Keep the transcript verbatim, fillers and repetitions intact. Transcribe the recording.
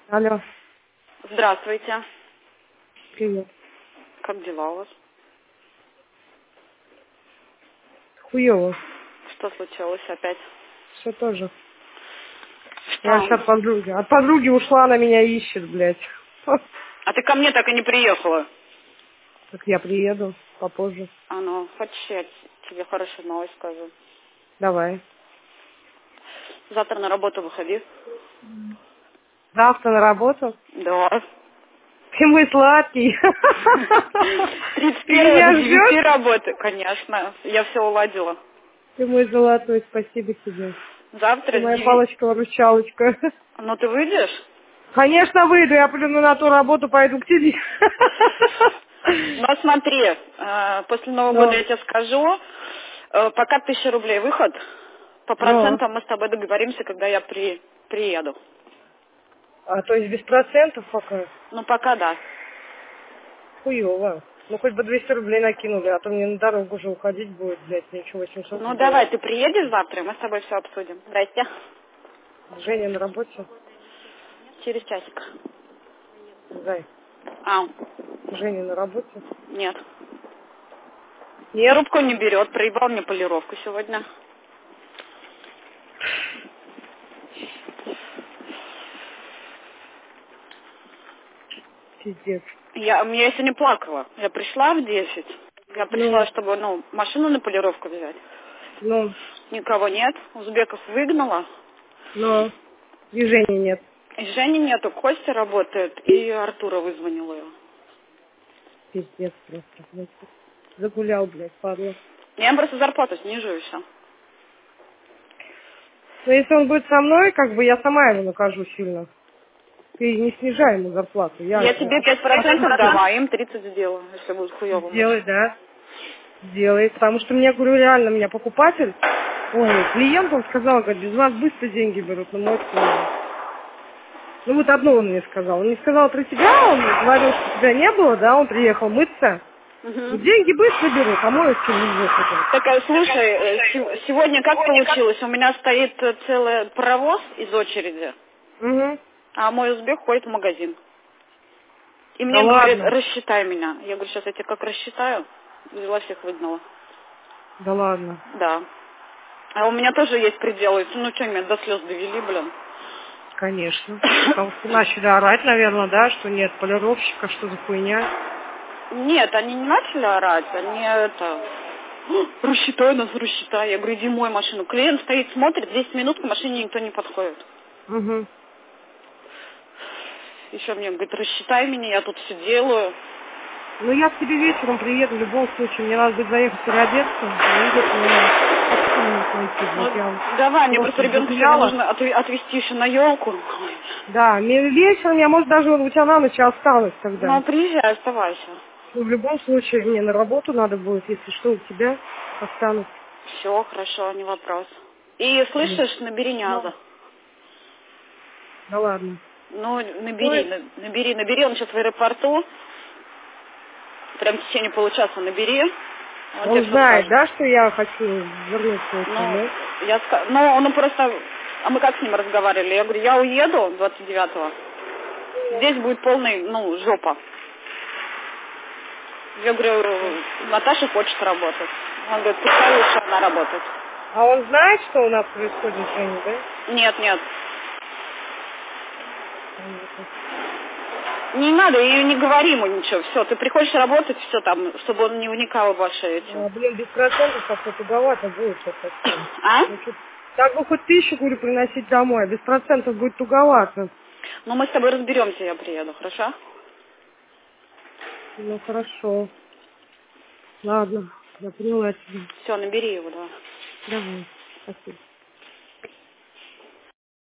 Алло. Здравствуйте. Привет. Как дела у вас? Хуёво. Что случилось опять? Все тоже. Я Что? сейчас от подруги. От подруги ушла, она меня ищет, блядь. А ты ко мне так и не приехала. Так я приеду попозже. А ну, хочешь, я тебе хорошую новость скажу. Давай. Завтра на работу выходи. Завтра на работу? Да. Ты мой сладкий. тридцать Ты первого меня до девяти ждешь? работы. Конечно. Я все уладила. Ты мой золотой, спасибо тебе. Ты Завтра с моя девяти... палочка-выручалочка. Ну, ты выйдешь? Конечно, выйду, я плюну на ту работу, пойду к тебе. Ну, смотри, э, после Нового года Ну, я тебе скажу, э, пока тысяча рублей выход, по ну. процентам мы с тобой договоримся, когда я при... приеду. А то есть без процентов пока? Ну, пока да. Хуёво. Ну, хоть бы двести рублей накинули, а то мне на дорогу уже уходить будет, блядь, ничего восемьсот Ну, давай, сделать. ты приедешь завтра, и мы с тобой все обсудим. Здрасте. Женя на работе? Через часик. Зай, А, Женя на работе? нет. Нет? Трубку не берет, проебал мне полировку сегодня. Пиздец. Я, я сегодня плакала. Я пришла в десять. Я пришла, Ну, чтобы, ну, машину на полировку взять. ну, Никого нет. Узбеков выгнала. ну. И Жени нет. И Жени нету. Костя работает. И Артура вызвонила ее. Пиздец просто, блядь. Загулял, блядь, падла. Я им просто зарплату снижу и все. Но если он будет со мной, как бы я сама его накажу сильно. Ты не снижай ему зарплату. Я Я тебе пять процентов дам, а им тридцать сделаю, если будет хуёво сделай, больше. да. Сделай. Потому что мне, говорю, реально, у меня покупатель, ой, клиент, он сказал, говорит, без вас быстро деньги берут, но мой хуй. Ну вот одно он мне сказал. Он не сказал про тебя, он говорил, что тебя не было, да, он приехал мыться. Угу. Деньги быстро берут, а мой очень лежит. Так, а, слушай, э, се- сегодня как получилось? У меня стоит э, целый паровоз из очереди, Угу. а мой узбек ходит в магазин. И Да мне говорит, ладно. рассчитай меня. Я говорю, сейчас я тебя как рассчитаю? Взяла всех выгнала. Да ладно. Да. А у меня тоже есть пределы. Ну что, меня до слез довели, блин. Конечно. Потому что начали орать, наверное, да, что нет полировщика, что за хуйня. Нет, они не начали орать, они это... Рассчитай нас, рассчитай. Я говорю, иди мой машину. Клиент стоит, смотрит, десять минут к машине никто не подходит. Угу. Еще мне говорит, рассчитай меня, я тут все делаю. Ну я к тебе вечером приеду, в любом случае. Мне надо будет заехать переодеться. Увидеть меня. Как найти, Ну, блядь, я вам давай, мне просто просто ребенка сегодня загуляла. нужно отве- отвезти еще на елку. Да, мне вечером, я, может, даже у тебя на ночь осталась тогда. Ну, приезжай, оставайся. Ну, в любом случае, мне на работу надо будет, если что, у тебя останусь. Все, хорошо, не вопрос. И Блин. слышишь, набери Няза. Да ладно. Ну, Ой, набери, на- набери, набери, он сейчас в аэропорту. Прям в течение получаса набери. Он тебе он все знает, скажет. да, что я хочу вернуться этим, Ну, да? я ска- ну, он просто... А мы как с ним разговаривали? Я говорю, я уеду двадцать девятого. Здесь будет полный, ну, жопа. Я говорю, Наташа хочет работать. Он говорит, пускай лучше она работает. А он знает, что у нас происходит, Женя, да? Нет, нет. Понятно. Не надо, и не говори ему ничего. Все, ты приходишь работать, все там, чтобы он не вникал больше этим. А, блин, без процентов как-то туговато будет сейчас совсем. А? Ну, чё- так бы хоть тысячу, говорю, приносить домой, а без процентов будет туговато. Ну, мы с тобой разберемся, я приеду, хорошо? Ну, хорошо. Ладно, я поняла тебя. Все, набери его, давай. Давай, спасибо.